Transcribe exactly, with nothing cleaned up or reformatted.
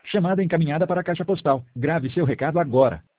Chamada encaminhada para a caixa postal. Grave seu recado agora.